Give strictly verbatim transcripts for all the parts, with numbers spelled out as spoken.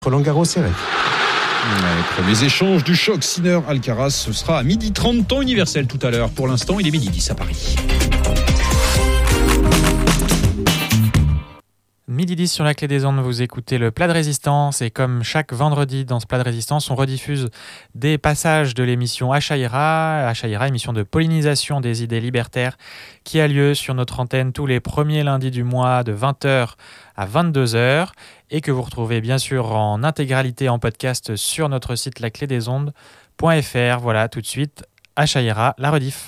Roland Garros serré. Les premiers échanges du choc Sinner-Alcaraz, ce sera à midi trente, temps universel tout à l'heure. Pour l'instant, il est midi dix à Paris. Midi dix sur la clé des ondes, vous écoutez le Plat de Résistance et comme chaque vendredi dans ce Plat de Résistance, on rediffuse des passages de l'émission Achaïra, Achaïra, émission de pollinisation des idées libertaires qui a lieu sur notre antenne tous les premiers lundis du mois de vingt heures à vingt-deux heures et que vous retrouvez bien sûr en intégralité en podcast sur notre site la clé des ondes point f r. Voilà, tout de suite, Achaïra, la rediff.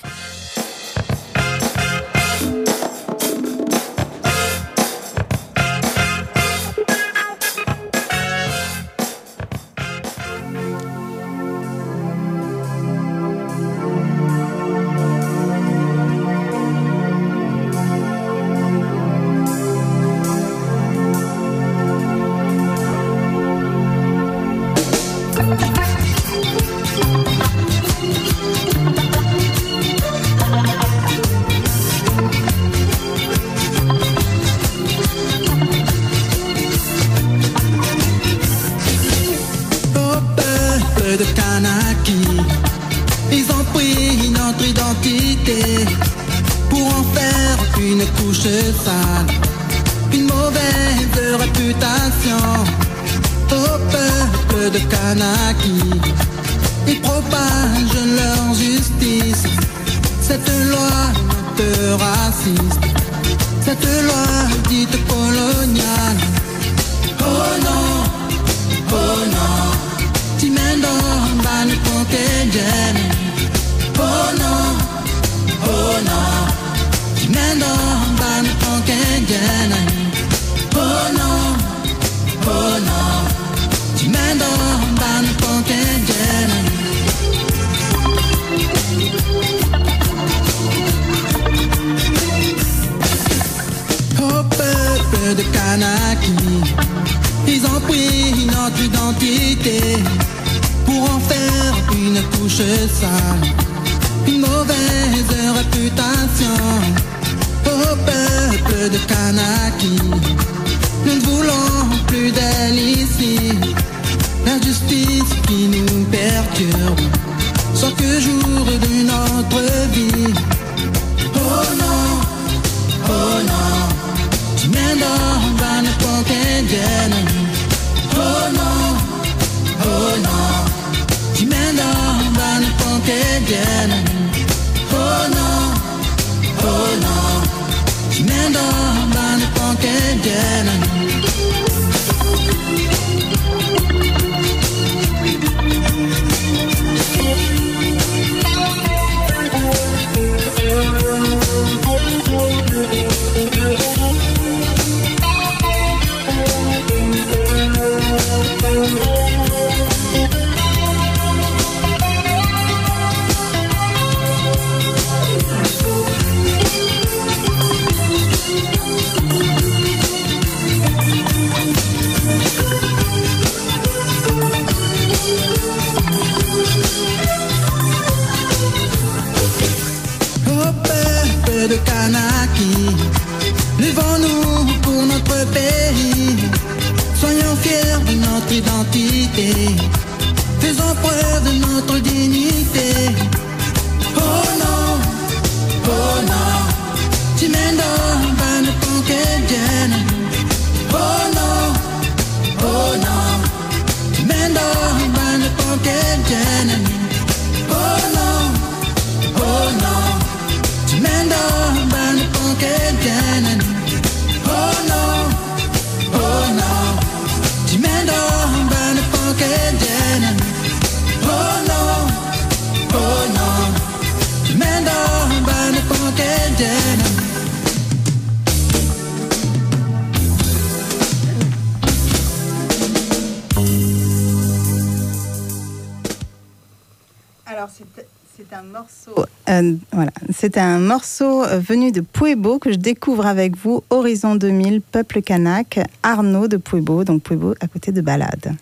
Euh, voilà. C'est un morceau venu de Pueblo que je découvre avec vous, Horizon deux mille, Peuple Kanak, Arnaud de Pueblo, donc Pueblo à côté de Balade.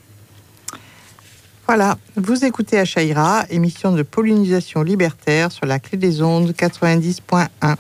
Voilà, vous écoutez Achaïra, émission de pollinisation libertaire sur la clé des ondes quatre-vingt-dix point un.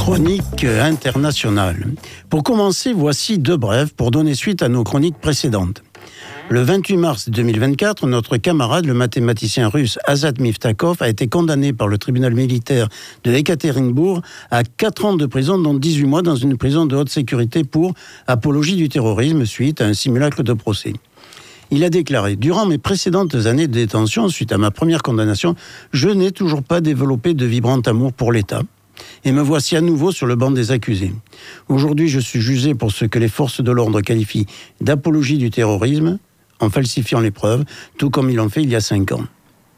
Chronique internationale. Pour commencer, voici deux brèves pour donner suite à nos chroniques précédentes. Le vingt-huit mars deux mille vingt-quatre, notre camarade, le mathématicien russe Azat Miftakov, a été condamné par le tribunal militaire de Ekaterinbourg à quatre ans de prison, dont dix-huit mois dans une prison de haute sécurité pour apologie du terrorisme suite à un simulacre de procès. Il a déclaré « Durant mes précédentes années de détention, suite à ma première condamnation, je n'ai toujours pas développé de vibrant amour pour l'État. Et me voici à nouveau sur le banc des accusés. Aujourd'hui, je suis jugé pour ce que les forces de l'ordre qualifient d'apologie du terrorisme, en falsifiant les preuves, tout comme ils l'ont fait il y a cinq ans. »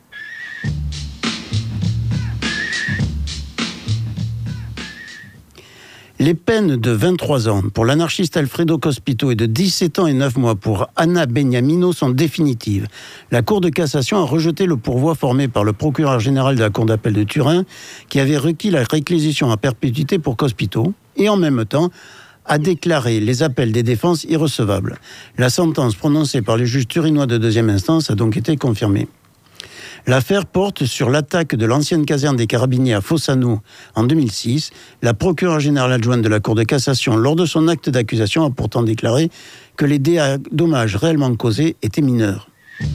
Les peines de vingt-trois ans pour l'anarchiste Alfredo Cospito et de dix-sept ans et neuf mois pour Anna Beniamino sont définitives. La Cour de cassation a rejeté le pourvoi formé par le procureur général de la Cour d'appel de Turin, qui avait requis la réquisition à perpétuité pour Cospito, et en même temps a déclaré les appels des défenses irrecevables. La sentence prononcée par les juges turinois de deuxième instance a donc été confirmée. L'affaire porte sur l'attaque de l'ancienne caserne des carabiniers à Fossano en deux mille six. La procureure générale adjointe de la Cour de cassation, lors de son acte d'accusation, a pourtant déclaré que les dommages réellement causés étaient mineurs.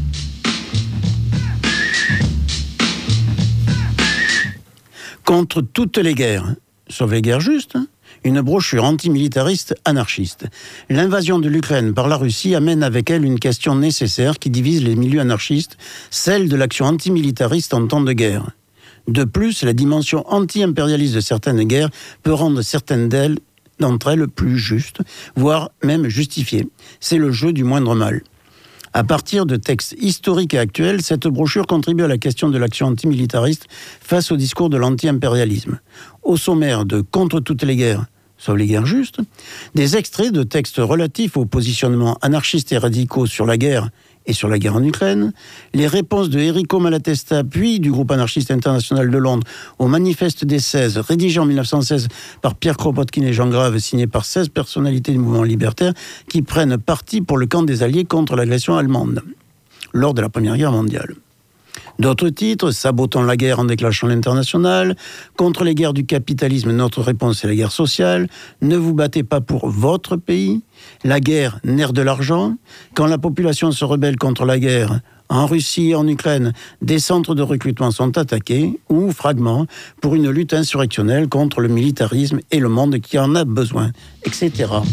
Contre toutes les guerres, sauf les guerres justes, une brochure antimilitariste anarchiste. L'invasion de l'Ukraine par la Russie amène avec elle une question nécessaire qui divise les milieux anarchistes, celle de l'action antimilitariste en temps de guerre. De plus, la dimension anti-impérialiste de certaines guerres peut rendre certaines d'elles, d'entre elles plus justes, voire même justifiées. C'est le jeu du moindre mal. À partir de textes historiques et actuels, cette brochure contribue à la question de l'action antimilitariste face au discours de l'anti-impérialisme. Au sommaire de « Contre toutes les guerres », sauf les guerres justes, des extraits de textes relatifs aux positionnements anarchistes et radicaux sur la guerre et sur la guerre en Ukraine, les réponses de Enrico Malatesta, puis du groupe anarchiste international de Londres, au manifeste des seize, rédigé en mille neuf cent seize par Pierre Kropotkin et Jean Grave, signé par seize personnalités du mouvement libertaire, qui prennent parti pour le camp des Alliés contre l'agression allemande, lors de la Première Guerre mondiale. D'autres titres, sabotant la guerre en déclenchant l'international, contre les guerres du capitalisme, notre réponse est la guerre sociale, ne vous battez pas pour votre pays, la guerre, nerf de l'argent, quand la population se rebelle contre la guerre, en Russie et en Ukraine, des centres de recrutement sont attaqués, ou fragments, pour une lutte insurrectionnelle contre le militarisme et le monde qui en a besoin, et cetera.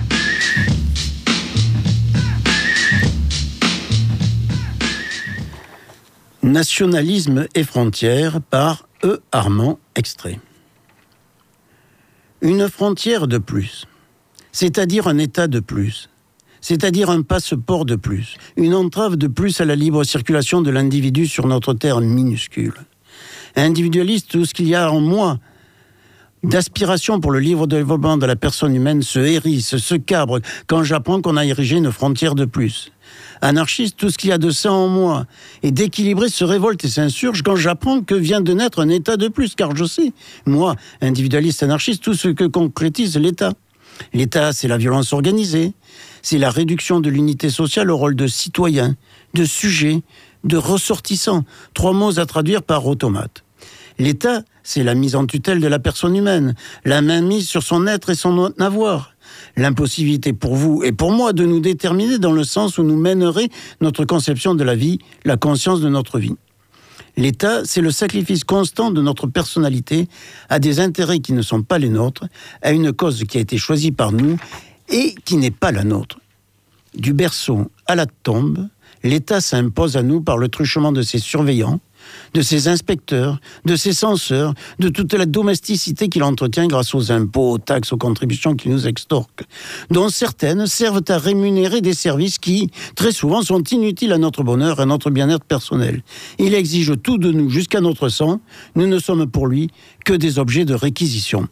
Nationalisme et frontières par E. Armand, extrait. Une frontière de plus, c'est-à-dire un État de plus, c'est-à-dire un passeport de plus, une entrave de plus à la libre circulation de l'individu sur notre terre minuscule. Individualiste, tout ce qu'il y a en moi d'aspiration pour le libre développement de la personne humaine se hérisse, se cabre quand j'apprends qu'on a érigé une frontière de plus. Anarchiste, tout ce qu'il y a de sain en moi et d'équilibré se révolte et s'insurge quand j'apprends que vient de naître un État de plus, car je sais, moi, individualiste anarchiste, tout ce que concrétise l'État. L'État, c'est la violence organisée, c'est la réduction de l'unité sociale au rôle de citoyen, de sujet, de ressortissant, trois mots à traduire par automate. L'État, c'est la mise en tutelle de la personne humaine, la mainmise sur son être et son avoir. L'impossibilité pour vous et pour moi de nous déterminer dans le sens où nous mènerait notre conception de la vie, la conscience de notre vie. L'État, c'est le sacrifice constant de notre personnalité à des intérêts qui ne sont pas les nôtres, à une cause qui a été choisie par nous et qui n'est pas la nôtre. Du berceau à la tombe, l'État s'impose à nous par le truchement de ses surveillants, de ses inspecteurs, de ses censeurs, de toute la domesticité qu'il entretient grâce aux impôts, aux taxes, aux contributions qu'il nous extorque, dont certaines servent à rémunérer des services qui, très souvent, sont inutiles à notre bonheur et à notre bien-être personnel. Il exige tout de nous jusqu'à notre sang, nous ne sommes pour lui que des objets de réquisition.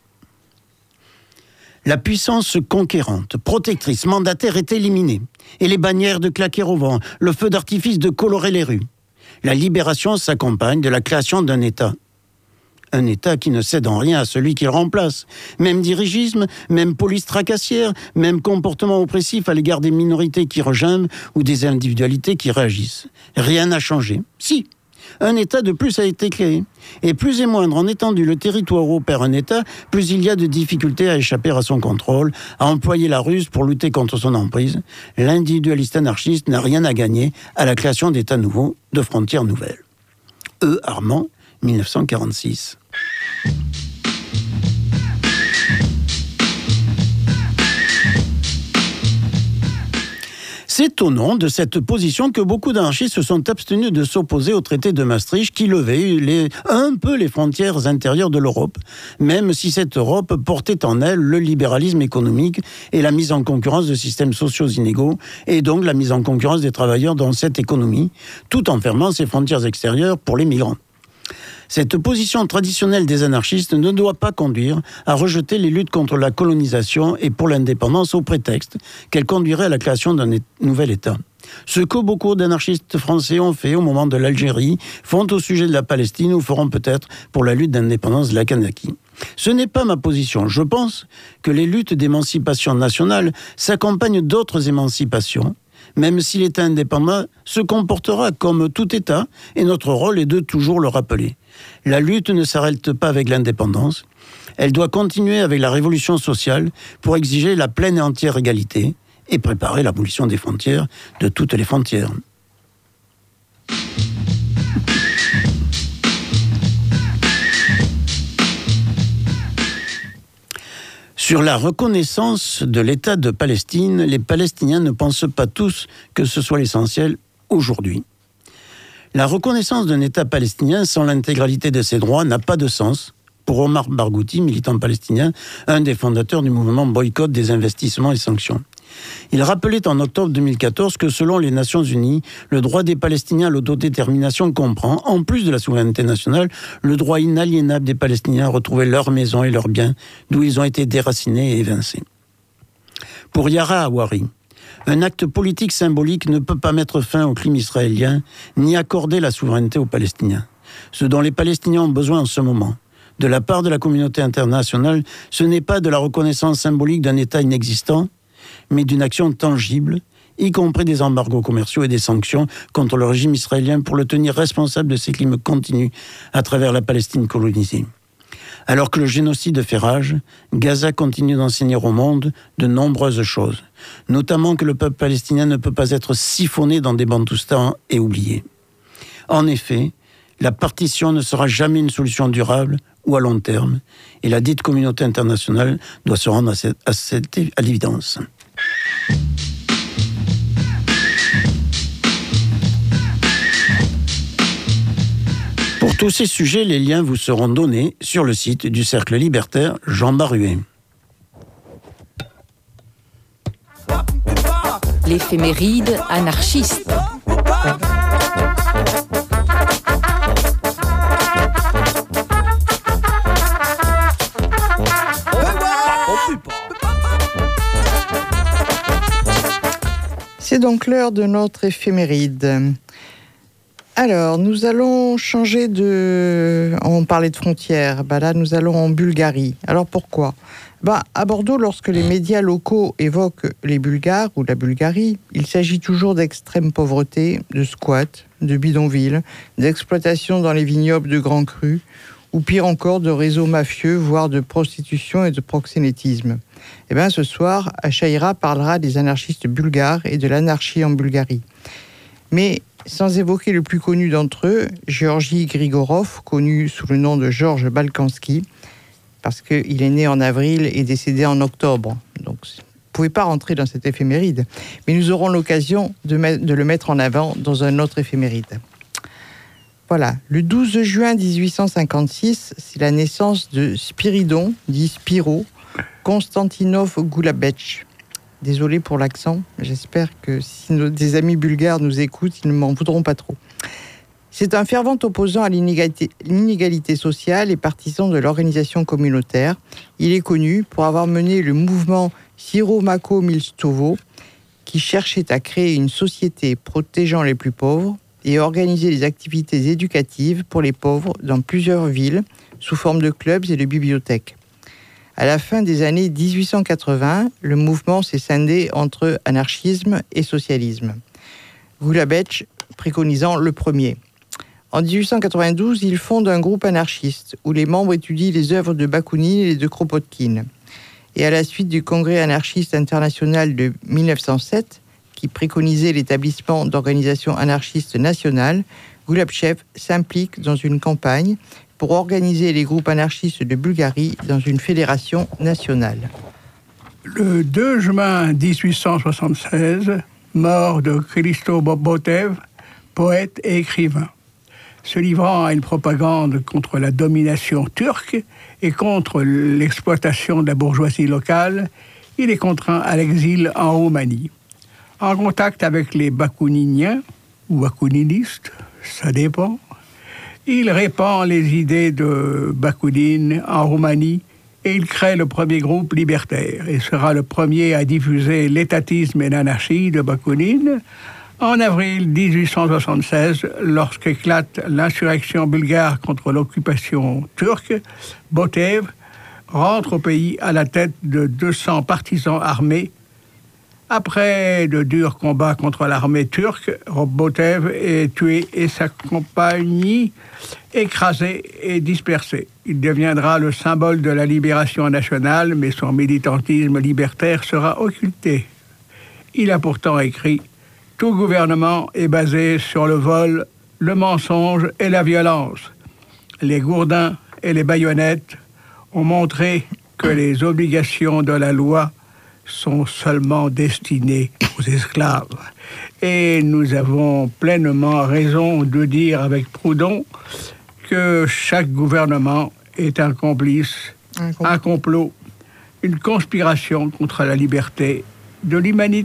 La puissance conquérante, protectrice, mandataire est éliminée, et les bannières de claquer au vent, le feu d'artifice de colorer les rues. La libération s'accompagne de la création d'un État. Un État qui ne cède en rien à celui qu'il remplace. Même dirigisme, même police tracassière, même comportement oppressif à l'égard des minorités qui regimbent ou des individualités qui réagissent. Rien n'a changé. Si, un État de plus a été créé. Et plus et moindre en étendue le territoire où opère un État, plus il y a de difficultés à échapper à son contrôle, à employer la ruse pour lutter contre son emprise. L'individualiste anarchiste n'a rien à gagner à la création d'États nouveaux, de frontières nouvelles. E. Armand, dix-neuf cent quarante-six. C'est au nom de cette position que beaucoup d'anarchistes se sont abstenus de s'opposer au traité de Maastricht qui levait les, un peu les frontières intérieures de l'Europe, même si cette Europe portait en elle le libéralisme économique et la mise en concurrence de systèmes sociaux inégaux, et donc la mise en concurrence des travailleurs dans cette économie, tout en fermant ses frontières extérieures pour les migrants. Cette position traditionnelle des anarchistes ne doit pas conduire à rejeter les luttes contre la colonisation et pour l'indépendance au prétexte qu'elle conduirait à la création d'un nouvel État. Ce que beaucoup d'anarchistes français ont fait au moment de l'Algérie, font au sujet de la Palestine ou feront peut-être pour la lutte d'indépendance de la Kanaki. Ce n'est pas ma position. Je pense que les luttes d'émancipation nationale s'accompagnent d'autres émancipations, même si l'État indépendant se comportera comme tout État, et notre rôle est de toujours le rappeler. La lutte ne s'arrête pas avec l'indépendance, elle doit continuer avec la révolution sociale pour exiger la pleine et entière égalité et préparer l'abolition des frontières, de toutes les frontières. Sur la reconnaissance de l'État de Palestine, les Palestiniens ne pensent pas tous que ce soit l'essentiel aujourd'hui. La reconnaissance d'un État palestinien sans l'intégralité de ses droits n'a pas de sens. Pour Omar Barghouti, militant palestinien, un des fondateurs du mouvement boycott des investissements et sanctions. Il rappelait en octobre deux mille quatorze que selon les Nations Unies, le droit des Palestiniens à l'autodétermination comprend, en plus de la souveraineté nationale, le droit inaliénable des Palestiniens à retrouver leur maison et leurs biens, d'où ils ont été déracinés et évincés. Pour Yara Hawari, un acte politique symbolique ne peut pas mettre fin au crime israélien, ni accorder la souveraineté aux Palestiniens. Ce dont les Palestiniens ont besoin en ce moment, de la part de la communauté internationale, ce n'est pas de la reconnaissance symbolique d'un État inexistant, mais d'une action tangible, y compris des embargos commerciaux et des sanctions contre le régime israélien pour le tenir responsable de ces crimes continus à travers la Palestine colonisée. Alors que le génocide fait rage, Gaza continue d'enseigner au monde de nombreuses choses, notamment que le peuple palestinien ne peut pas être siphonné dans des bantoustans et oublié. En effet, la partition ne sera jamais une solution durable ou à long terme, et la dite communauté internationale doit se rendre à, cette, à, cette, à l'évidence. Pour tous ces sujets, les liens vous seront donnés sur le site du Cercle Libertaire Jean Baruet. L'éphéméride anarchiste. C'est donc l'heure de notre éphéméride. Alors, nous allons changer de... On parlait de frontières. Bah là, nous allons en Bulgarie. Alors, pourquoi ? Bah, à Bordeaux, lorsque les médias locaux évoquent les Bulgares ou la Bulgarie, il s'agit toujours d'extrême pauvreté, de squats, de bidonvilles, d'exploitation dans les vignobles de grands crus, ou pire encore, de réseaux mafieux, voire de prostitution et de proxénétisme. Eh bien, ce soir, Achaïra parlera des anarchistes bulgares et de l'anarchie en Bulgarie. Mais sans évoquer le plus connu d'entre eux, Georgi Grigorov, connu sous le nom de Georges Balkanski, parce qu'il est né en avril et décédé en octobre. Donc, vous ne pouvez pas rentrer dans cette éphéméride. Mais nous aurons l'occasion de, mettre, de le mettre en avant dans un autre éphéméride. Voilà, le douze juin dix-huit cent cinquante-six, c'est la naissance de Spiridon, dit Spiro, Konstantinov Goulabetch. Désolé pour l'accent, j'espère que si nos, des amis bulgares nous écoutent, ils ne m'en voudront pas trop. C'est un fervent opposant à l'inégalité, l'inégalité sociale et partisan de l'organisation communautaire. Il est connu pour avoir mené le mouvement Siromako-Milstovo, qui cherchait à créer une société protégeant les plus pauvres et à organiser des activités éducatives pour les pauvres dans plusieurs villes, sous forme de clubs et de bibliothèques. À la fin des années dix-huit cent quatre-vingts, le mouvement s'est scindé entre anarchisme et socialisme. Goulabetch préconisant le premier. En dix-huit cent quatre-vingt-douze, il fonde un groupe anarchiste où les membres étudient les œuvres de Bakounine et de Kropotkin. Et à la suite du Congrès anarchiste international de mille neuf cent sept, qui préconisait l'établissement d'organisations anarchistes nationales, Goulabchev s'implique dans une campagne pour organiser les groupes anarchistes de Bulgarie dans une fédération nationale. Le deux juin dix-huit cent soixante-seize, mort de Hristo Botev, poète et écrivain. Se livrant à une propagande contre la domination turque et contre l'exploitation de la bourgeoisie locale, il est contraint à l'exil en Roumanie. En contact avec les bakouniniens, ou bakouninistes, ça dépend, il répand les idées de Bakounine en Roumanie et il crée le premier groupe libertaire et sera le premier à diffuser l'étatisme et l'anarchie de Bakounine. En avril dix-huit cent soixante-seize, lorsqu'éclate l'insurrection bulgare contre l'occupation turque, Botev rentre au pays à la tête de deux cents partisans armés. Après de durs combats contre l'armée turque, Botev est tué et sa compagnie écrasée et dispersée. Il deviendra le symbole de la libération nationale, mais son militantisme libertaire sera occulté. Il a pourtant écrit « Tout gouvernement est basé sur le vol, le mensonge et la violence. Les gourdins et les baïonnettes ont montré que les obligations de la loi sont seulement destinées aux esclaves. Et nous avons pleinement raison de dire avec Proudhon que chaque gouvernement est un complice, un complot, un complot une conspiration contre la liberté de l'humanité. »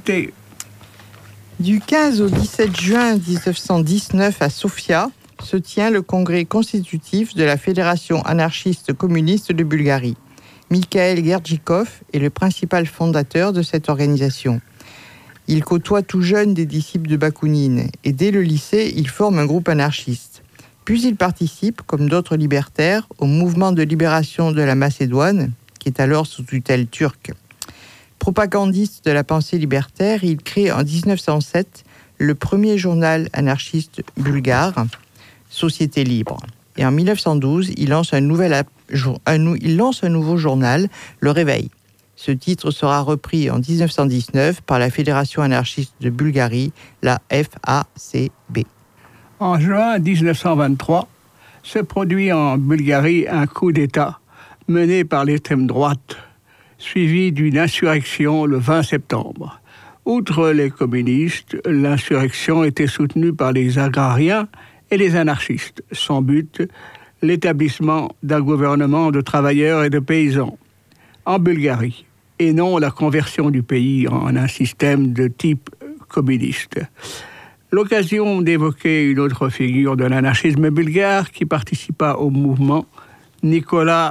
Du quinze au dix-sept juin dix-neuf cent dix-neuf à Sofia se tient le congrès constitutif de la Fédération anarchiste communiste de Bulgarie. Mikhail Gerdjikov est le principal fondateur de cette organisation. Il côtoie tout jeune des disciples de Bakounine et dès le lycée, il forme un groupe anarchiste. Puis il participe, comme d'autres libertaires, au mouvement de libération de la Macédoine, qui est alors sous tutelle turque. Propagandiste de la pensée libertaire, il crée en dix-neuf cent sept le premier journal anarchiste bulgare, Société libre. Et en mille neuf cent douze, il lance un, nouvel, un, il lance un nouveau journal, Le Réveil. Ce titre sera repris en dix-neuf cent dix-neuf par la Fédération anarchiste de Bulgarie, la F A C B. En juin dix-neuf cent vingt-trois, se produit en Bulgarie un coup d'État mené par l'extrême droite, suivi d'une insurrection le vingt septembre. Outre les communistes, l'insurrection était soutenue par les agrariens et les anarchistes. Son but, l'établissement d'un gouvernement de travailleurs et de paysans en Bulgarie, et non la conversion du pays en un système de type communiste. L'occasion d'évoquer une autre figure de l'anarchisme bulgare qui participa au mouvement, Nicolas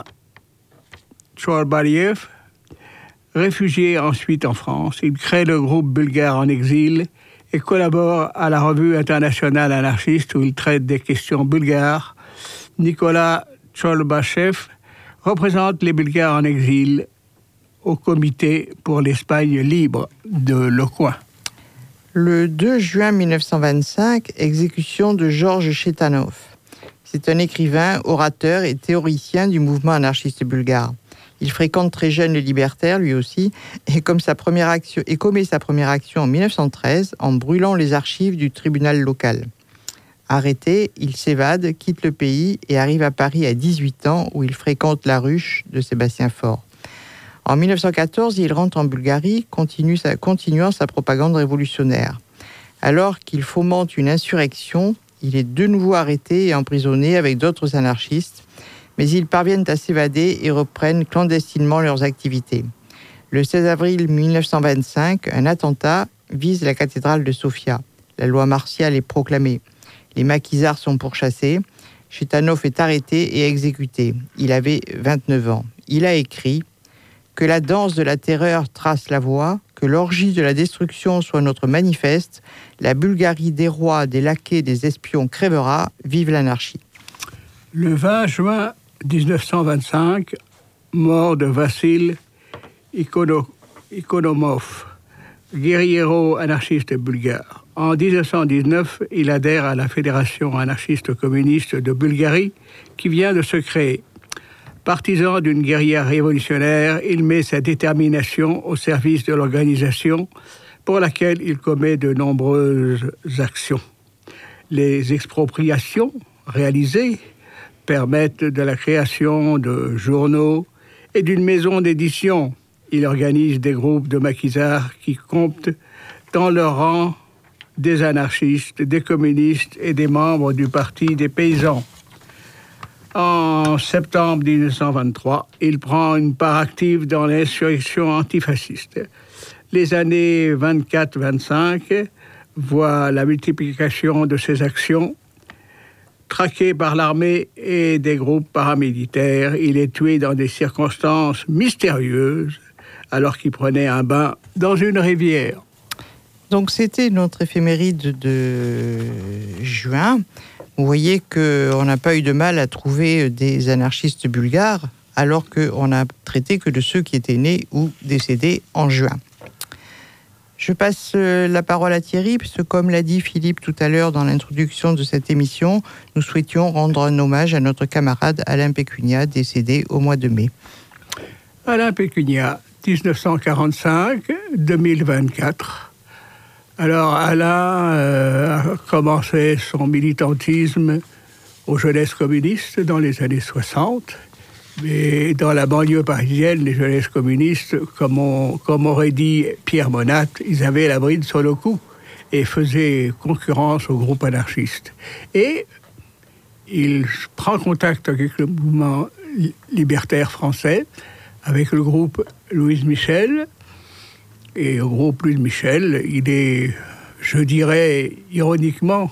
Tchorbaliev, réfugié ensuite en France. Il crée le groupe bulgare en exil et collabore à la revue internationale anarchiste où il traite des questions bulgares. Nicolas Tcholbachev représente les Bulgares en exil au comité pour l'Espagne libre de Le Coin. Le deux juin mille neuf cent vingt-cinq, exécution de Georges Chetanov. C'est un écrivain, orateur et théoricien du mouvement anarchiste bulgare. Il fréquente très jeune les libertaires, lui aussi, et, comme sa première action, et commet sa première action en mille neuf cent treize en brûlant les archives du tribunal local. Arrêté, il s'évade, quitte le pays et arrive à Paris à dix-huit ans, où il fréquente la ruche de Sébastien Faure. En mille neuf cent quatorze, il rentre en Bulgarie, continue sa, continuant sa propagande révolutionnaire. Alors qu'il fomente une insurrection, il est de nouveau arrêté et emprisonné avec d'autres anarchistes, mais ils parviennent à s'évader et reprennent clandestinement leurs activités. Le seize avril mille neuf cent vingt-cinq, un attentat vise la cathédrale de Sofia. La loi martiale est proclamée. Les maquisards sont pourchassés. Chetanov est arrêté et exécuté. Il avait vingt-neuf ans. Il a écrit « Que la danse de la terreur trace la voie, que l'orgie de la destruction soit notre manifeste, la Bulgarie des rois, des laquais, des espions crèvera, vive l'anarchie ». Le vingt juin dix-neuf cent vingt-cinq, mort de Vassil Ikono, Ikonomov, guerriero anarchiste bulgare. En dix-neuf cent dix-neuf, il adhère à la Fédération anarchiste communiste de Bulgarie, qui vient de se créer. Partisan d'une guérilla révolutionnaire, il met sa détermination au service de l'organisation pour laquelle il commet de nombreuses actions. Les expropriations réalisées permettent de la création de journaux et d'une maison d'édition. Il organise des groupes de maquisards qui comptent dans leur rang des anarchistes, des communistes et des membres du Parti des paysans. En septembre dix-neuf cent vingt-trois, il prend une part active dans l'insurrection antifasciste. Les années vingt-quatre vingt-cinq voient la multiplication de ses actions. Traqué par l'armée et des groupes paramilitaires, il est tué dans des circonstances mystérieuses alors qu'il prenait un bain dans une rivière. Donc c'était notre éphéméride de juin. Vous voyez qu'on n'a pas eu de mal à trouver des anarchistes bulgares, alors qu'on n'a traité que de ceux qui étaient nés ou décédés en juin. Je passe la parole à Thierry, puisque comme l'a dit Philippe tout à l'heure dans l'introduction de cette émission, nous souhaitions rendre un hommage à notre camarade Alain Pécunia, décédé au mois de mai. Alain Pécunia, dix-neuf cent quarante-cinq à deux mille vingt-quatre. Alors, Alain euh, a commencé son militantisme aux jeunesses communistes dans les années soixante. Mais dans la banlieue parisienne, les jeunesses communistes, comme, on, comme aurait dit Pierre Monat, ils avaient la bride sur le cou et faisaient concurrence au groupe anarchiste. Et il prend contact avec le mouvement libertaire français, avec le groupe Louise Michel. Et au groupe Louise Michel, il est, je dirais ironiquement,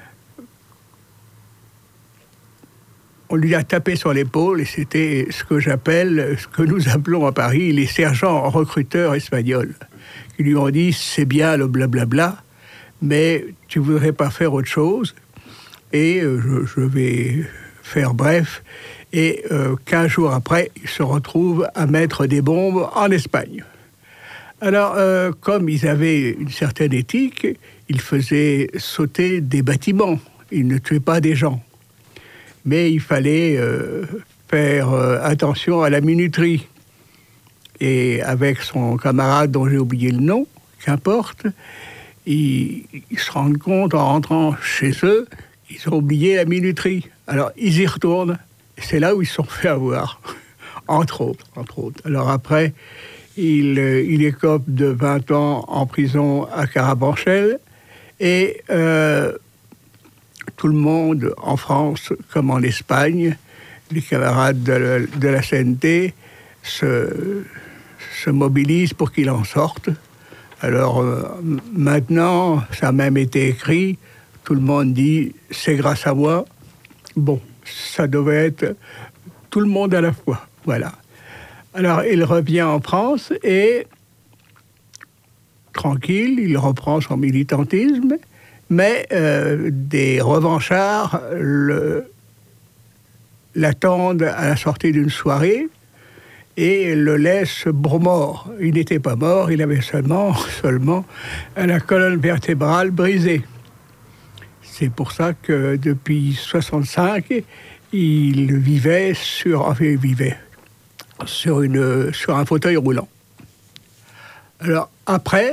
on lui a tapé sur l'épaule et c'était ce que j'appelle, ce que nous appelons à Paris les sergents recruteurs espagnols, qui lui ont dit c'est bien le blablabla, mais tu voudrais pas faire autre chose. Et euh, je, je vais faire bref. Et euh, quinze jours après, il se retrouve à mettre des bombes en Espagne. Alors, euh, comme ils avaient une certaine éthique, ils faisaient sauter des bâtiments. Ils ne tuaient pas des gens. Mais il fallait euh, faire euh, attention à la minuterie. Et avec son camarade dont j'ai oublié le nom, qu'importe, ils, ils se rendent compte en rentrant chez eux, ils ont oublié la minuterie. Alors, ils y retournent. Et c'est là où ils se sont fait avoir, entre autres, entre autres. Alors après, il, il écope de vingt ans en prison à Carabanchel. Et euh, tout le monde, en France comme en Espagne, les camarades de la, de la C N T se, se mobilisent pour qu'il en sorte. Alors euh, maintenant, ça a même été écrit, tout le monde dit « c'est grâce à moi ». Bon, ça devait être tout le monde à la fois, voilà. Alors il revient en France et, tranquille, il reprend son militantisme, mais euh, des revanchards le, l'attendent à la sortie d'une soirée et le laissent mort. Il n'était pas mort, il avait seulement, seulement la colonne vertébrale brisée. C'est pour ça que depuis soixante-cinq, il vivait sur, enfin, il vivait sur, une, sur un fauteuil roulant. Alors après,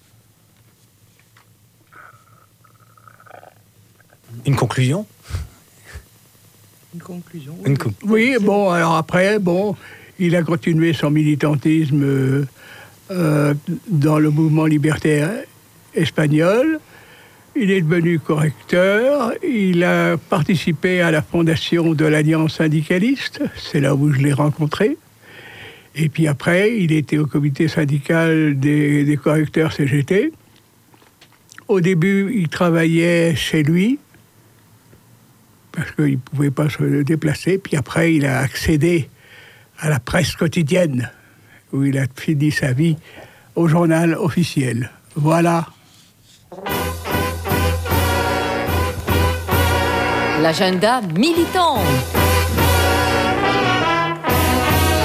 une conclusion. Une conclusion. Une co- oui, bon, alors après, bon, il a continué son militantisme euh, euh, dans le mouvement libertaire espagnol. Il est devenu correcteur, il a participé à la fondation de l'Alliance syndicaliste, c'est là où je l'ai rencontré. Et puis après, il était au comité syndical des, des correcteurs C G T. Au début, il travaillait chez lui, parce qu'il ne pouvait pas se déplacer. Puis après, il a accédé à la presse quotidienne, où il a fini sa vie au journal officiel. Voilà. L'agenda militant.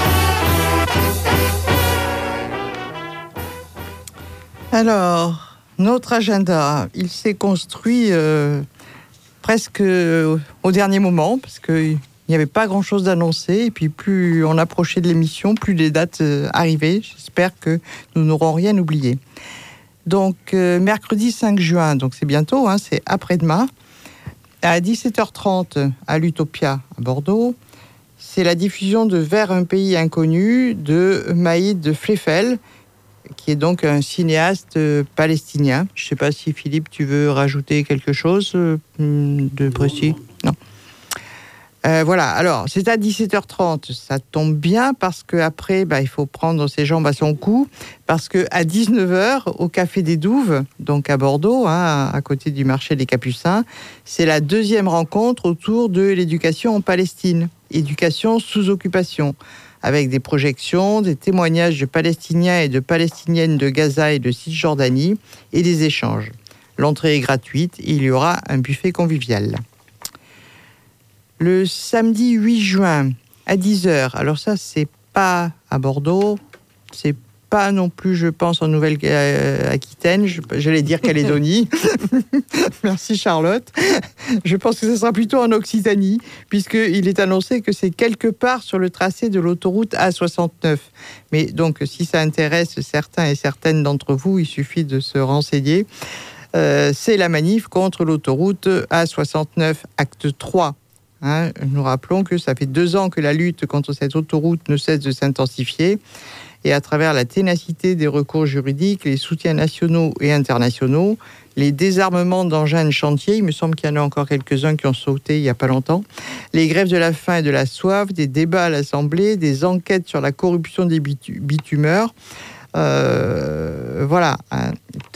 Alors, notre agenda, il s'est construit euh, presque euh, au dernier moment, parce qu'il n'y avait pas grand-chose d'annoncé. Et puis plus on approchait de l'émission, plus les dates euh, arrivaient. J'espère que nous n'aurons rien oublié. Donc, euh, mercredi cinq juin, donc c'est bientôt, hein, c'est après-demain, à dix-sept heures trente à l'Utopia à Bordeaux. C'est la diffusion de Vers un pays inconnu de Maïd de Fleffel, qui est donc un cinéaste palestinien. Je ne sais pas si Philippe, tu veux rajouter quelque chose de précis ? Non. Euh, voilà, alors c'est à dix-sept heures trente, ça tombe bien parce qu'après, bah, il faut prendre ses jambes à son cou, parce qu'à dix-neuf heures, au Café des Douves, donc à Bordeaux, hein, à côté du marché des Capucins, c'est la deuxième rencontre autour de l'éducation en Palestine, éducation sous occupation, avec des projections, des témoignages de Palestiniens et de Palestiniennes de Gaza et de Cisjordanie, et des échanges. L'entrée est gratuite, et il y aura un buffet convivial. Le samedi huit juin à dix heures, alors ça c'est pas à Bordeaux, c'est pas non plus je pense en Nouvelle-Aquitaine, j'allais dire Calédonie, merci Charlotte, je pense que ce sera plutôt en Occitanie, puisqu'il est annoncé que c'est quelque part sur le tracé de l'autoroute A soixante-neuf. Mais donc si ça intéresse certains et certaines d'entre vous, il suffit de se renseigner. Euh, c'est la manif contre l'autoroute A soixante-neuf, acte trois. Hein, nous rappelons que ça fait deux ans que la lutte contre cette autoroute ne cesse de s'intensifier et à travers la ténacité des recours juridiques, les soutiens nationaux et internationaux, les désarmements d'engins de chantier, il me semble qu'il y en a encore quelques-uns qui ont sauté il n'y a pas longtemps, les grèves de la faim et de la soif, des débats à l'Assemblée, des enquêtes sur la corruption des bitu- bitumeurs. Euh, voilà, hein,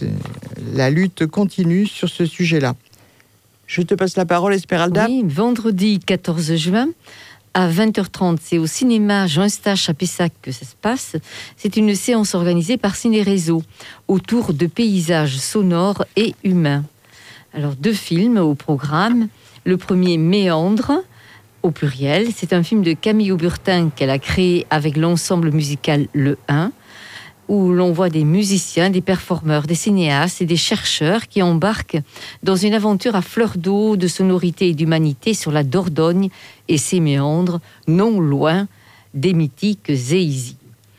la lutte continue sur ce sujet-là. Je te passe la parole, Esmeralda. Oui, vendredi quatorze juin, à vingt heures trente, c'est au cinéma Jean Eustache à Pessac que ça se passe. C'est une séance organisée par Ciné Réseau autour de paysages sonores et humains. Alors, deux films au programme. Le premier, Méandre, au pluriel. C'est un film de Camille Auburtin qu'elle a créé avec l'ensemble musical Le un, où l'on voit des musiciens, des performeurs, des cinéastes et des chercheurs qui embarquent dans une aventure à fleur d'eau de sonorité et d'humanité sur la Dordogne et ses méandres, non loin des mythiques Zéizi.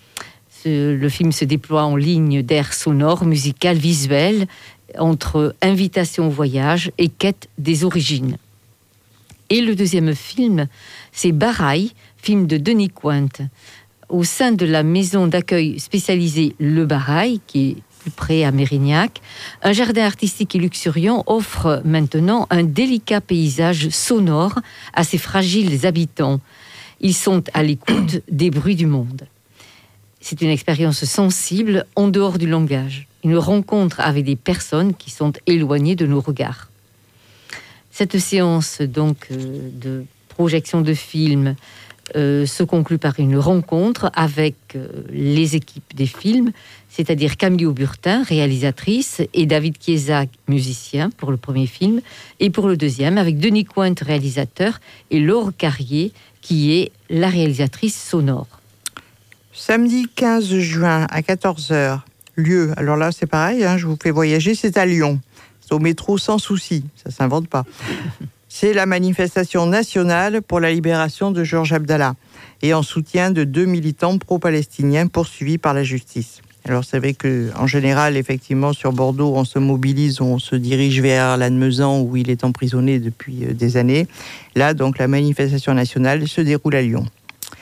Ce, le film se déploie en ligne d'air sonore, musical, visuel, entre invitation au voyage et quête des origines. Et le deuxième film, c'est Baraille, film de Denis Cointe. Au sein de la maison d'accueil spécialisée Le Barail, qui est plus près à Mérignac, un jardin artistique et luxuriant offre maintenant un délicat paysage sonore à ses fragiles habitants. Ils sont à l'écoute des bruits du monde. C'est une expérience sensible en dehors du langage. Une rencontre avec des personnes qui sont éloignées de nos regards. Cette séance donc euh, de projection de films Euh, se conclut par une rencontre avec euh, les équipes des films, c'est-à-dire Camille Auburtin, réalisatrice, et David Chiesa, musicien, pour le premier film, et pour le deuxième, avec Denis Cointe, réalisateur, et Laure Carrier, qui est la réalisatrice sonore. Samedi quinze juin à quatorze heures, lieu, alors là c'est pareil, hein, je vous fais voyager, c'est à Lyon. C'est au métro sans souci, ça ne s'invente pas. C'est la manifestation nationale pour la libération de Georges Abdallah et en soutien de deux militants pro-palestiniens poursuivis par la justice. Alors c'est vrai qu'en général, effectivement, sur Bordeaux, on se mobilise, on se dirige vers Lannemezan où il est emprisonné depuis des années. Là, donc, la manifestation nationale se déroule à Lyon.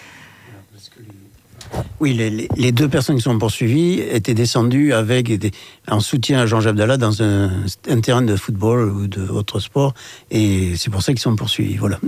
Oui, les, les deux personnes qui sont poursuivies étaient descendues avec des, en soutien à Georges Abdallah dans un, un terrain de football ou d'autres sports, et c'est pour ça qu'ils sont poursuivis. Voilà.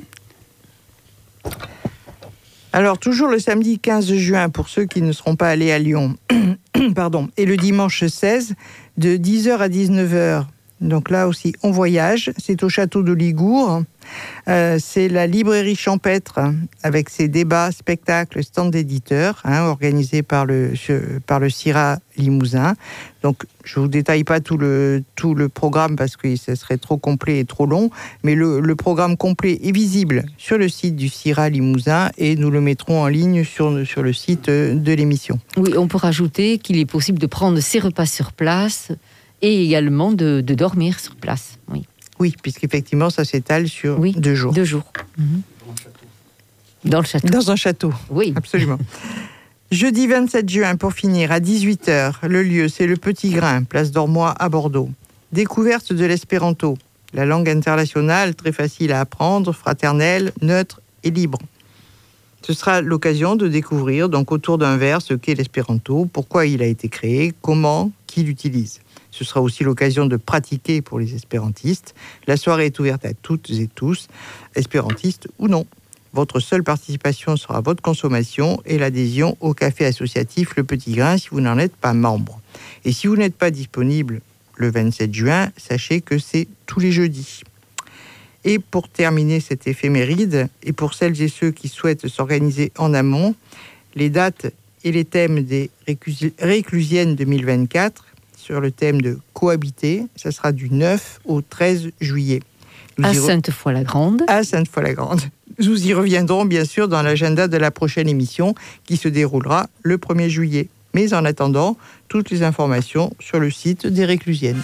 Alors, toujours le samedi quinze juin, pour ceux qui ne seront pas allés à Lyon, pardon, et le dimanche seize, de dix heures à dix-neuf heures. Donc là aussi, on voyage. C'est au château de Ligour. Euh, c'est la librairie champêtre avec ses débats, spectacles, stands d'éditeurs, hein, organisés par le, par le C I R A Limousin. Donc, je ne vous détaille pas tout le, tout le programme parce que ce serait trop complet et trop long, mais le, le programme complet est visible sur le site du C I R A Limousin et nous le mettrons en ligne sur, sur le site de l'émission. Oui, on peut rajouter qu'il est possible de prendre ses repas sur place et également de, de dormir sur place. Oui, oui, puisqu'effectivement, ça s'étale sur oui, deux jours. Deux jours. Mmh. Dans le château. Dans un château. Oui. Absolument. Jeudi vingt-sept juin, pour finir, à dix-huit heures, le lieu, c'est le Petit Grain, place d'Ormois à Bordeaux. Découverte de l'espéranto, la langue internationale très facile à apprendre, fraternelle, neutre et libre. Ce sera l'occasion de découvrir, donc autour d'un verre, ce qu'est l'espéranto, pourquoi il a été créé, comment, qui l'utilise. Ce sera aussi l'occasion de pratiquer pour les espérantistes. La soirée est ouverte à toutes et tous, espérantistes ou non. Votre seule participation sera votre consommation et l'adhésion au café associatif Le Petit Grain si vous n'en êtes pas membre. Et si vous n'êtes pas disponible le vingt-sept juin, sachez que c'est tous les jeudis. Et pour terminer cette éphéméride, et pour celles et ceux qui souhaitent s'organiser en amont, les dates et les thèmes des Réclusiennes deux mille vingt-quatre, sur le thème de cohabiter, ça sera du neuf au treize juillet. Nous à re... Sainte-Foy-la-Grande. À Sainte-Foy-la-Grande. Nous y reviendrons bien sûr dans l'agenda de la prochaine émission qui se déroulera le premier juillet. Mais en attendant, toutes les informations sur le site des Réclusiennes.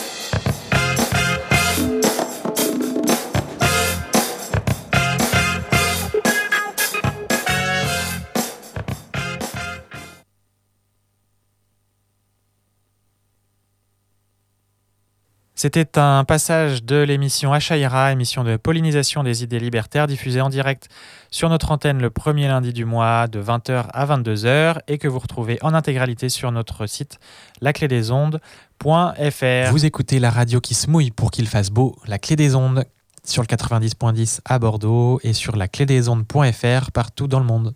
C'était un passage de l'émission Achaïra, émission de pollinisation des idées libertaires, diffusée en direct sur notre antenne le premier lundi du mois de vingt heures à vingt-deux heures et que vous retrouvez en intégralité sur notre site la clé des ondes point f r. Vous écoutez la radio qui se mouille pour qu'il fasse beau, la Clé des Ondes, sur le quatre-vingt-dix point dix à Bordeaux et sur la clé des ondes point f r partout dans le monde.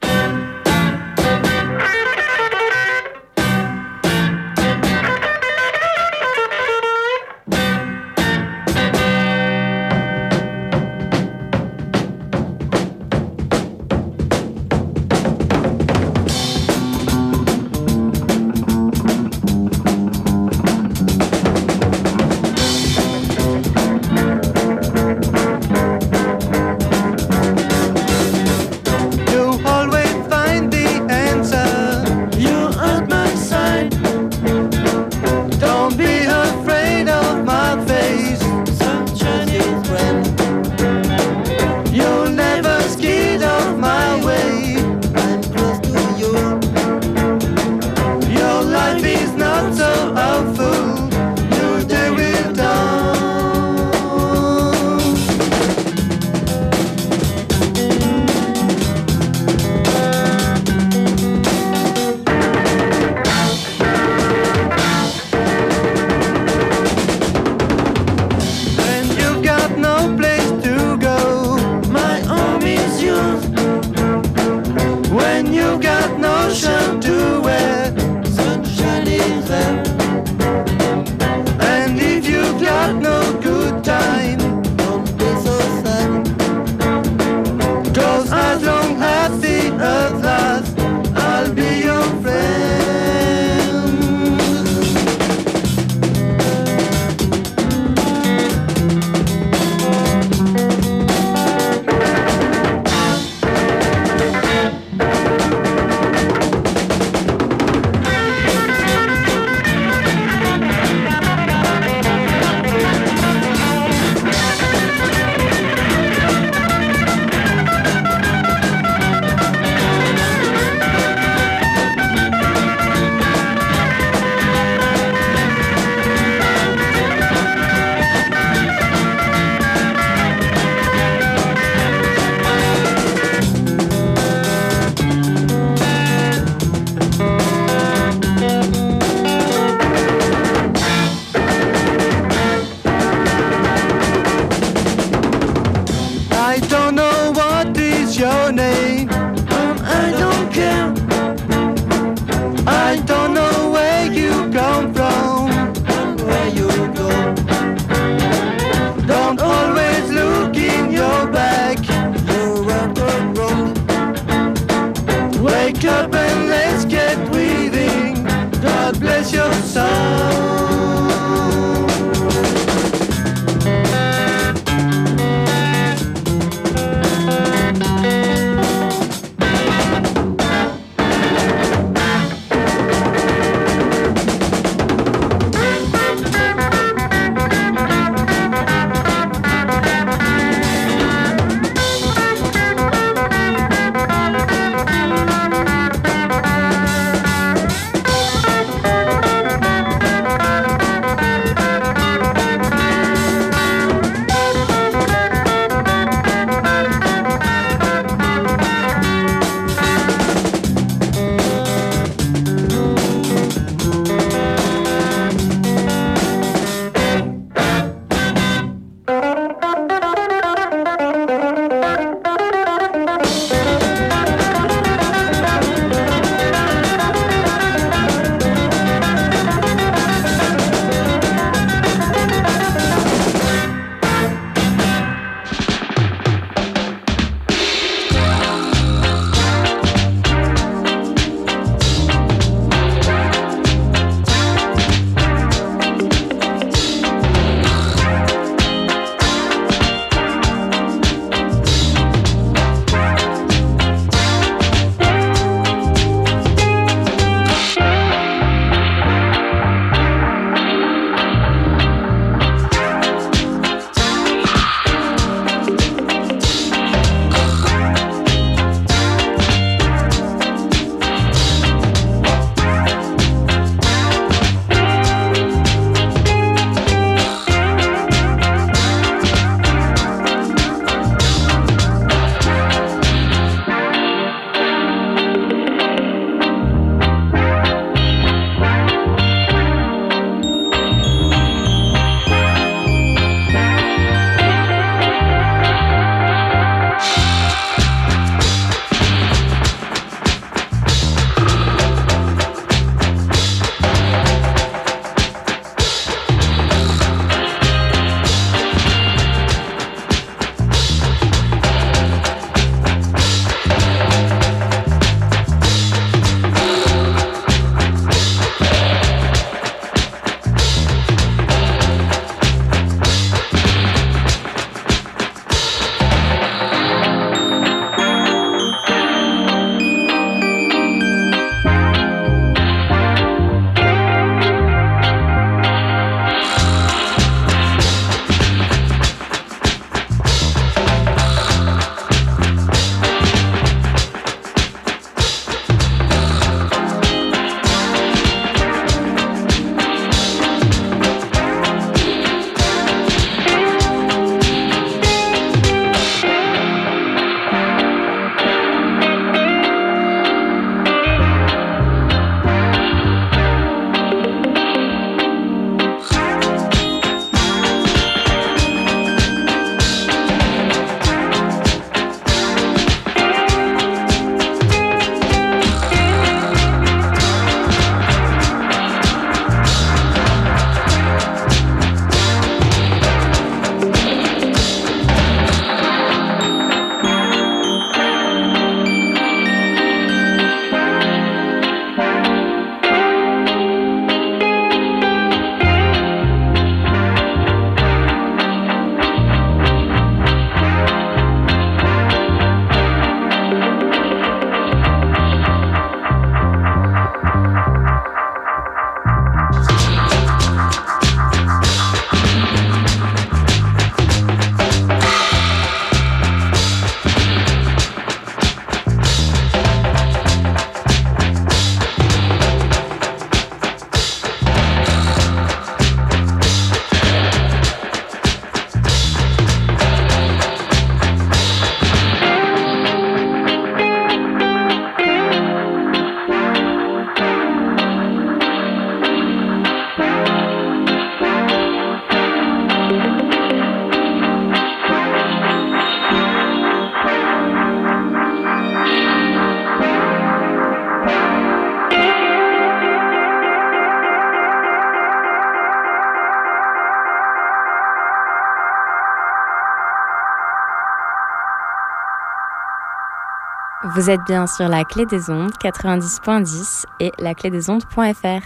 Vous êtes bien sur la Clé des Ondes quatre-vingt-dix point dix et la clé des ondes point f r.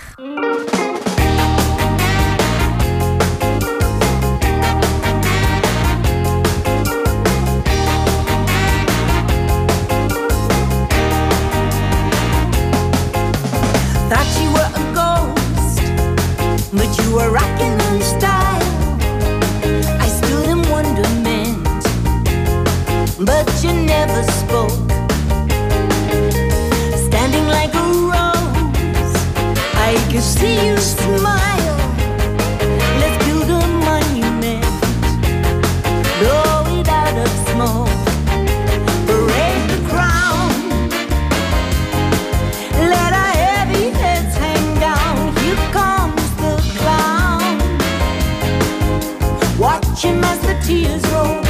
Thought you were a ghost, but you were rocking in style. I stood in wonderment, but you never spoke. Standing like a rose, I could see you smile. Let's build a monument, blow it out of smoke. Parade the crown, let our heavy heads hang down. Here comes the clown, watch him as the tears roll.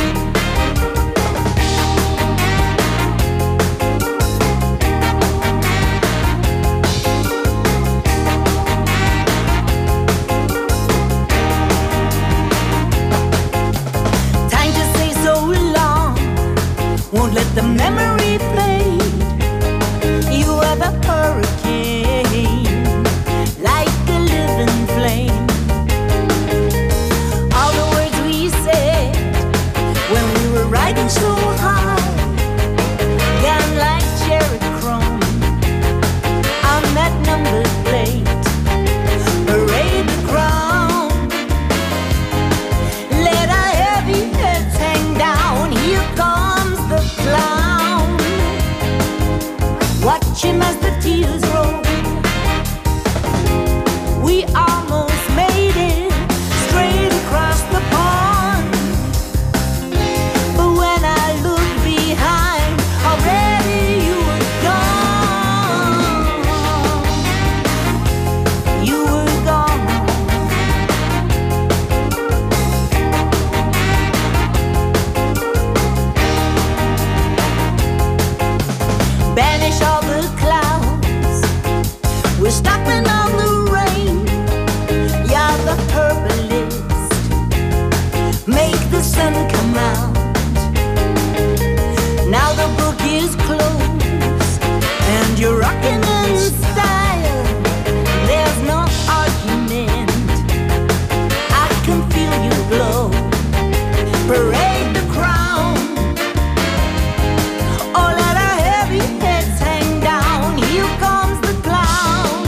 Won't let the memory fade. You are the hurricane, like a living flame. All the words we said when we were riding so high, gone like cherry chrome on that number plate. Parade the crown, let our heavy heads hang down. Here comes the clown, watch him as the tears roll. We almost made it straight across the pond, but when I look behind, already you were gone. You were gone. Banish all the clouds, we're stopping on the rain. You're the herbalist, make the sun come out. Now the book is closed and you're rocking in style. There's no argument, I can feel you glow. Parade the crown, oh let our heavy heads hang down. Here comes the clown,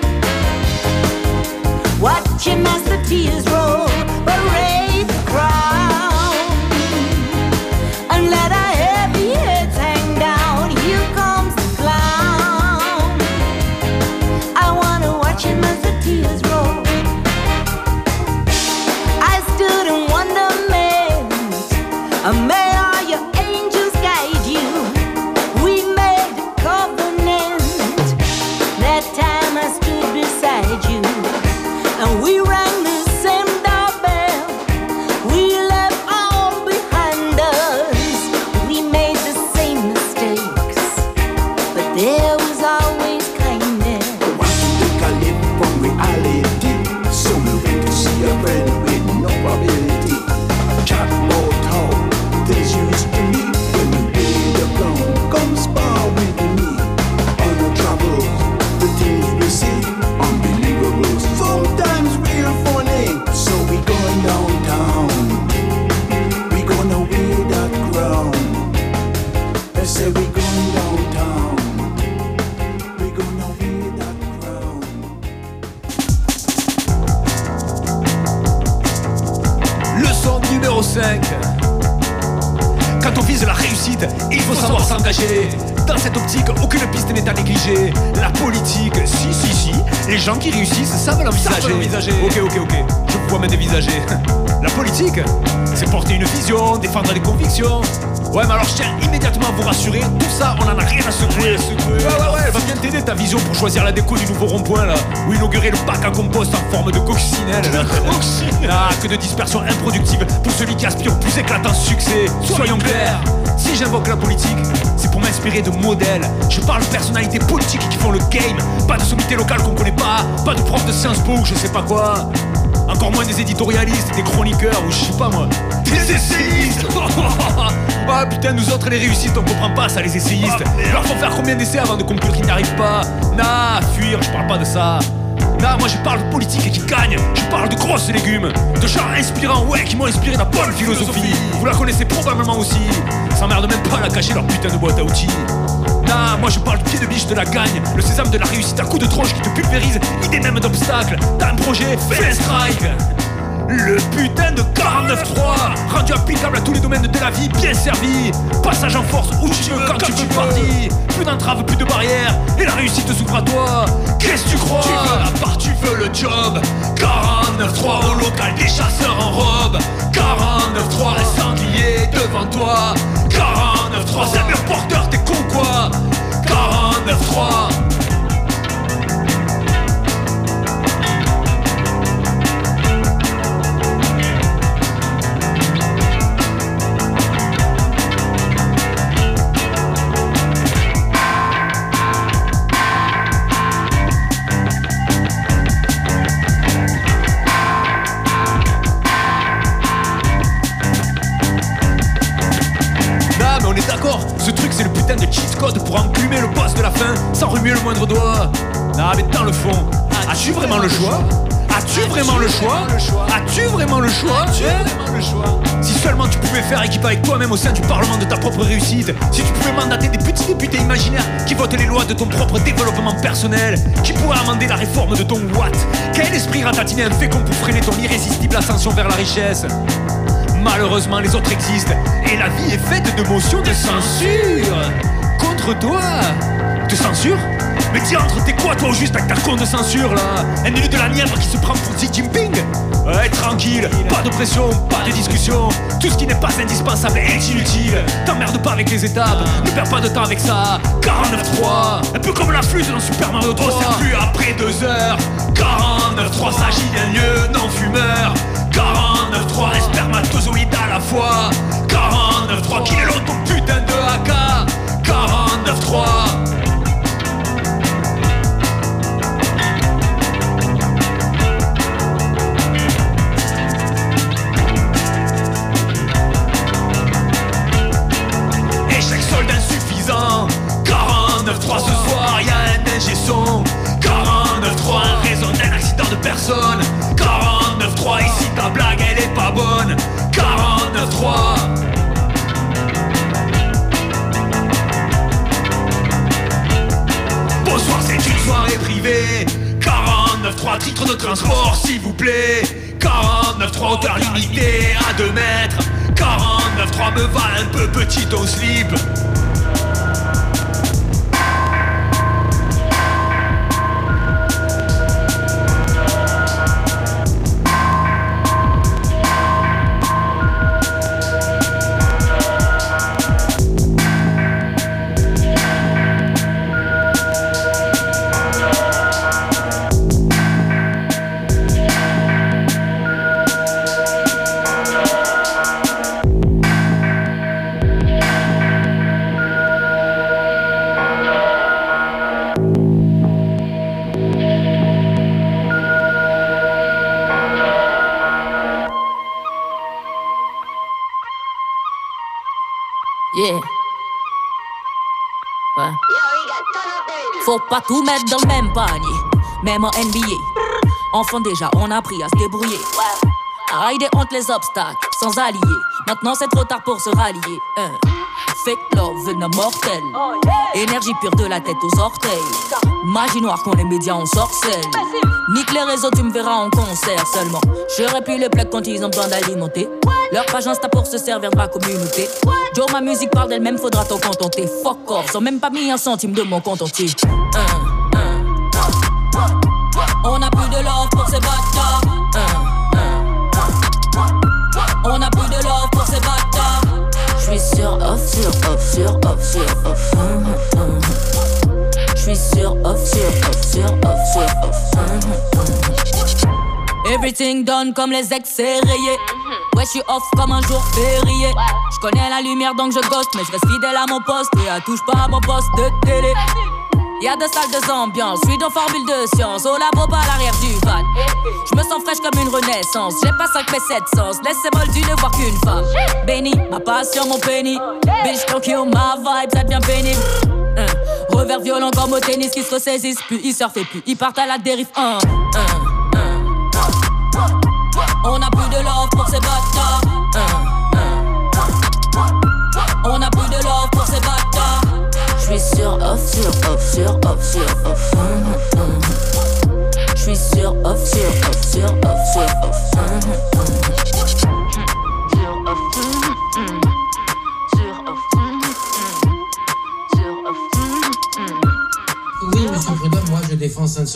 watch him as the tears roll. Parade the crown, and let our heavy heads hang down. Here comes the clown, I wanna watch him as the tears roll. I stood in wonderment, may all your angels guide you. We made a covenant, that time I stood beside you, and we rang the same doorbell. We left all behind us, we made the same mistakes, but there was always kindness. Watching the calip from reality, so we went to see a friend with no probability. Chat more talk, this used to be when we paid the ground. Come spar with me on the trouble, the things we see, unbelievable. Sometimes we're funny, so we going downtown. We gonna wear that crown. They say we going downtown. We gonna wear that crown. Leçon numéro cinq. Quand on vise la réussite, il faut savoir s'engager. Dans cette optique, aucune piste n'est à négliger. La politique, si, si, si. Les gens qui réussissent savent l'envisager. Ok, ok, ok. Je vois me dévisager. La politique, c'est porter une vision, défendre des convictions. Ouais, mais alors je tiens immédiatement à vous rassurer, tout ça, on en a rien à secouer. Ouais, ouais, ouais, elle va bien t'aider ta vision pour choisir la déco du nouveau rond-point là, ou inaugurer le bac à compost en forme de coccinelle. Ah, que de dispersion improductive pour celui qui aspire au plus éclatant succès. Soyons clairs, si j'invoque la politique, c'est pour m'inspirer de modèles. Je parle de personnalités politiques qui font le game, pas de sommité locale qu'on connaît pas, pas de prof de Sciences Po ou je sais pas quoi. Encore moins des éditorialistes, des chroniqueurs ou je sais pas moi, des essayistes. Ah putain, nous autres les réussistes, on comprend pas ça, les essayistes. Leur faut faire combien d'essais avant de conclure qu'ils n'y arrivent pas? Nah, fuir, je parle pas de ça. Nah, moi je parle de politique et qui gagne. Je parle de grosses légumes, de gens inspirants, ouais, qui m'ont inspiré la bonne philosophie. Vous la connaissez probablement aussi. S'emmerde même pas à la cacher leur putain de boîte à outils. Nah, moi je parle du pied de biche de la gagne, le sésame de la réussite à coups de tronche qui te pulvérise, idée même d'obstacle. T'as un projet, fais un strike. Le putain de quarante-neuf trois, rendu applicable à tous les domaines de la vie, bien servi. Passage en force où tu veux, quand tu veux, parti. Plus d'entraves, plus de barrières, et la réussite s'ouvre à toi. Qu'est-ce que tu crois? Tu veux la part, tu veux le job. quarante-neuf trois au local, des chasseurs en robe. quarante-neuf trois, les sangliers devant toi. quarante-neuf trois, c'est un mur porteur, t'es con quoi? quarante-neuf trois. Ce truc c'est le putain de cheat code pour enclumer le boss de la fin sans remuer le moindre doigt. Non mais dans le fond, as-tu vraiment le choix? As-tu vraiment le choix? As-tu vraiment le choix? Si seulement tu pouvais faire équipe avec toi-même au sein du parlement de ta propre réussite. Si tu pouvais mandater des petits députés imaginaires qui votent les lois de ton propre développement personnel, qui pourraient amender la réforme de ton Watt. Quel esprit ratatiné infécond pour freiner ton irrésistible ascension vers la richesse. Malheureusement les autres existent et la vie est faite de motions de censure contre toi. De censure? Mais diantre, t'es quoi toi au juste avec ta con de censure là? Un élu de la Nièvre qui se prend pour Xi Jinping? Ouais, tranquille, pas de pression, pas de discussion. Tout ce qui n'est pas indispensable est inutile. T'emmerdes pas avec les étapes, ne perds pas de temps avec ça. quarante-neuf trois, un peu comme la flûte dans Super Mario trois. On sert plus après deux heures. quarante-neuf trois, s'agit d'un lieu non fumeur. quarante-neuf trois, les spermatozoïdes à la fois. quarante-neuf trois, qu'il est long ton putain de A K. quarante-neuf trois. Échec solde insuffisant. quarante-neuf trois, ce soir y'a un ingé son. quarante-neuf trois, un raison d'un accident de personne. quarante-neuf trois, ici ta blague elle est pas bonne. quarante-neuf trois. Bonsoir, c'est une soirée privée. quarante-neuf trois, titre de transport s'il vous plaît. quarante-neuf trois, hauteur limitée à deux mètres. quarante-neuf trois, me va un peu petit ton slip. Yeah. Ouais. Faut pas tout mettre dans le même panier, même en N B A. Enfant déjà, on a appris à se débrouiller. À rider entre les obstacles, sans alliés. Maintenant c'est trop tard pour se rallier. Hein. Fake love, venin mortel. Énergie pure de la tête aux orteils. Magie noire quand les médias en sorcellent. Nique les réseaux, tu me verras en concert seulement. J'aurais plus les plaques quand ils ont besoin d'alimenter. Leur page Insta pour se servir de ma communauté. Joe, ma musique parle d'elle-même, faudra t'en contenter. Fuck off, sans même pas mis un centime de mon compte entier. Un, un, un. On a plus de love pour ces bâtards. Un, un, un. On a plus de love pour ces bâtards. J'suis sur off, sur off, sur off, sur off. Un, un. J'suis sur off, sur off, sur off, sur off. Un, un. Everything done comme les ex, c'est rayé. Ouais, j'suis off comme un jour férié. J'connais la lumière donc je ghost, mais j'reste fidèle à mon poste et à touche pas à mon poste de télé. Y'a deux salles, deux ambiances. J'suis dans formule de science. Au labo, pas à l'arrière du van. J'me sens fraîche comme une renaissance. J'ai pas cinq mais sept sens. Laissez moldu ne voir qu'une femme. Béni, ma passion, mon penny. Bitch, don't kill my vibe, ça devient pénible. Hein. Revers violent comme au tennis qui se ressaisissent plus. Ils surfent et puis ils partent à la dérive. Hein. Hein. Hein. On a plus de love pour ces bâtards. Hein. Hein. On a plus de love pour ces bâtards. J'suis sur off, sur off, sur off, sur off. Hein. Hein. J'suis sur off, sur off, sur off, sur off. Hein. Hein. Sur off. Oui, monsieur Prudhomme, moi je défends Sainte-Sophie.